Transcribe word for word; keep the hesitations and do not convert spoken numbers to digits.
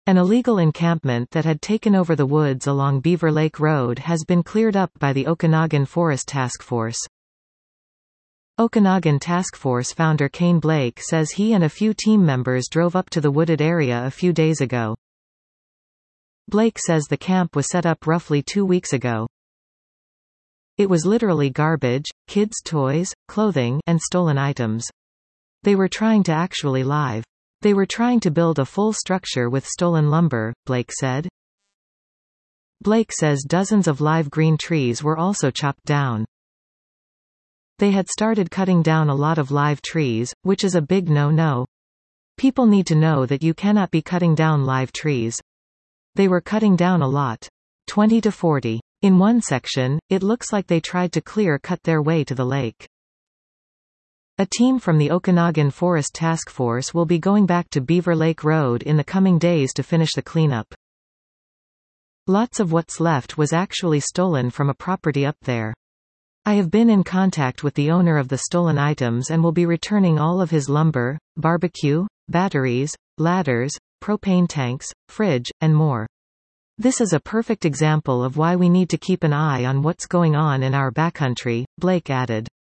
An illegal encampment that had taken over the woods along Beaver Lake Road has been cleared up by the Okanagan Forest Task Force. Okanagan Task Force founder Kane Blake says he and a few team members drove up to the wooded area a few days ago. Blake says the camp was set up roughly two weeks ago. It was literally garbage, kids' toys, clothing, and stolen items. They were trying to actually live. They were trying to build a full structure with stolen lumber, Blake said. Blake says dozens of live green trees were also chopped down. They had started cutting down a lot of live trees, which is a big no-no. People need to know that you cannot be cutting down live trees. They were cutting down a lot. twenty to forty. In one section, it looks like they tried to clear-cut their way to the lake. A team from the Okanagan Forest Task Force will be going back to Beaver Lake Road in the coming days to finish the cleanup. Lots of what's left was actually stolen from a property up there. I have been in contact with the owner of the stolen items and will be returning all of his lumber, barbecue, batteries, ladders, propane tanks, fridge, and more. This is a perfect example of why we need to keep an eye on what's going on in our backcountry, Blake added.